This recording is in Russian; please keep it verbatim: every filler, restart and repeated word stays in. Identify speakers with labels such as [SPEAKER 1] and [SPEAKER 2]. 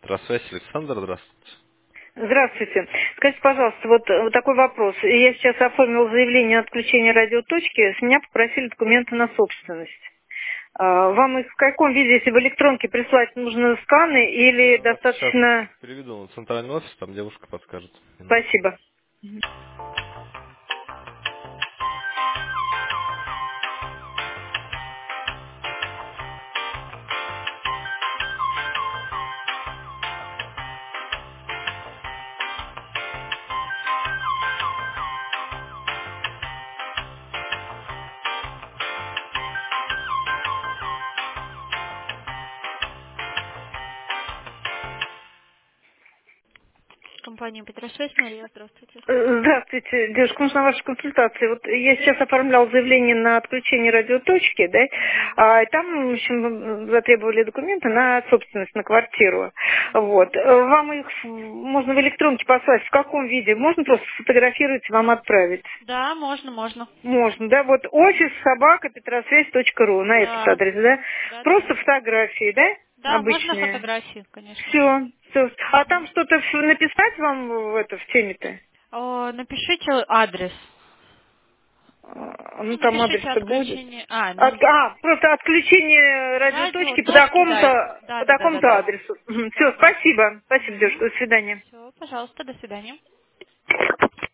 [SPEAKER 1] Петросвязь, Александр, здравствуйте.
[SPEAKER 2] Здравствуйте. Скажите, пожалуйста, вот, вот такой вопрос. Я сейчас оформил заявление на отключение радиоточки, с меня попросили документы на собственность. А, Вам их в каком виде, если в электронке прислать, нужны сканы или
[SPEAKER 1] Я вас сейчас
[SPEAKER 2] достаточно...
[SPEAKER 1] переведу на центральный офис, там девушка подскажет. Минутку.
[SPEAKER 2] Спасибо.
[SPEAKER 3] Компания Петросвязь, Мария, здравствуйте.
[SPEAKER 2] Э, Здравствуйте, девушка, нужна ваша консультация. Вот я сейчас оформлял заявление на отключение радиоточки, да,
[SPEAKER 3] Мгм.
[SPEAKER 2] а там, в общем, затребовали документы на собственность на квартиру. Вот. Э, Вам их можно в электронке послать. В каком виде? Можно просто сфотографировать и вам отправить?
[SPEAKER 3] Да, можно, можно.
[SPEAKER 2] Можно, да? Вот офис собака петросвязь точка ру на этот
[SPEAKER 3] Да,
[SPEAKER 2] адрес, да?
[SPEAKER 3] да, да,
[SPEAKER 2] Просто
[SPEAKER 3] да.
[SPEAKER 2] фотографии, да?
[SPEAKER 3] Да, можно
[SPEAKER 2] Обычные.
[SPEAKER 3] фотографии, конечно.
[SPEAKER 2] Все, все. А
[SPEAKER 3] Мгм.
[SPEAKER 2] там что-то ф- написать вам в это в теме-то?
[SPEAKER 3] О, напишите адрес.
[SPEAKER 2] А,
[SPEAKER 3] Ну,
[SPEAKER 2] Ну, там
[SPEAKER 3] напишите
[SPEAKER 2] адрес-то будет.
[SPEAKER 3] отключение. А, ну,
[SPEAKER 2] От- а, просто отключение
[SPEAKER 3] радио,
[SPEAKER 2] радиоточки по
[SPEAKER 3] точки, да.
[SPEAKER 2] такому-то,
[SPEAKER 3] Да,
[SPEAKER 2] по
[SPEAKER 3] да, да, да,
[SPEAKER 2] такому-то
[SPEAKER 3] да.
[SPEAKER 2] адресу. Все,
[SPEAKER 3] Да, да.
[SPEAKER 2] спасибо. Спасибо,
[SPEAKER 3] Угу.
[SPEAKER 2] девушка. До свидания.
[SPEAKER 3] Все, пожалуйста, до свидания.